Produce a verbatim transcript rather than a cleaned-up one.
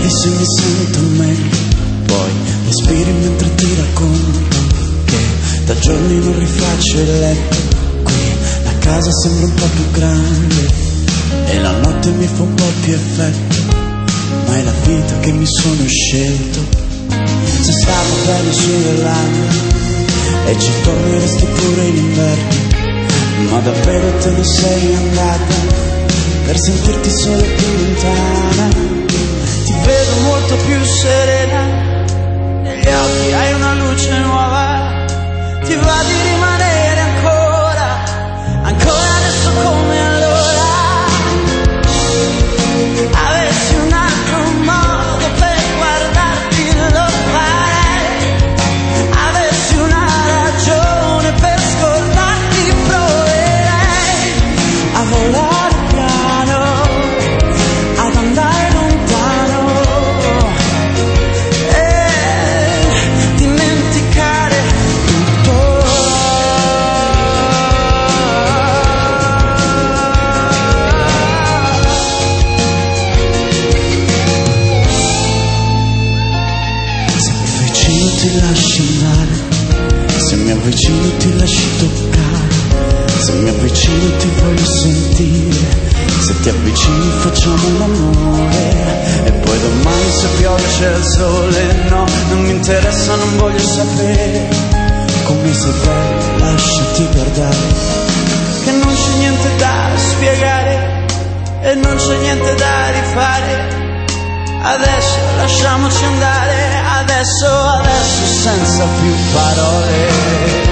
chiedi se mi sento meglio, poi respiri mentre ti racconto che da giorni non rifaccio il letto. Qui la casa sembra un po' più grande e la notte mi fa un po' più effetto, ma è la vita che mi sono scelto. Se stavo bene su Irlanda e ci torneresti pure in inverno, ma davvero te ne sei andata per sentirti solo più lontana. Ti vedo molto più serena, negli occhi hai una luce nuova, ti va di rimanere ancora, ancora adesso come allora. Avessi un altro modo per guardarti lo farei, avessi una ragione per scordarti proverei a volare piano, ad andare lontano e dimenticare tutto. Se mi avvicino ti lasci andare, se mi avvicino ti lasci toccare, se mi avvicino ti voglio sentire, se ti avvicini facciamo l'amore e poi domani se piove c'è il sole. No, non mi interessa, non voglio sapere come sei bella, lasciati guardare, che non c'è niente da spiegare e non c'è niente da rifare. Adesso lasciamoci andare, adesso, adesso senza più parole.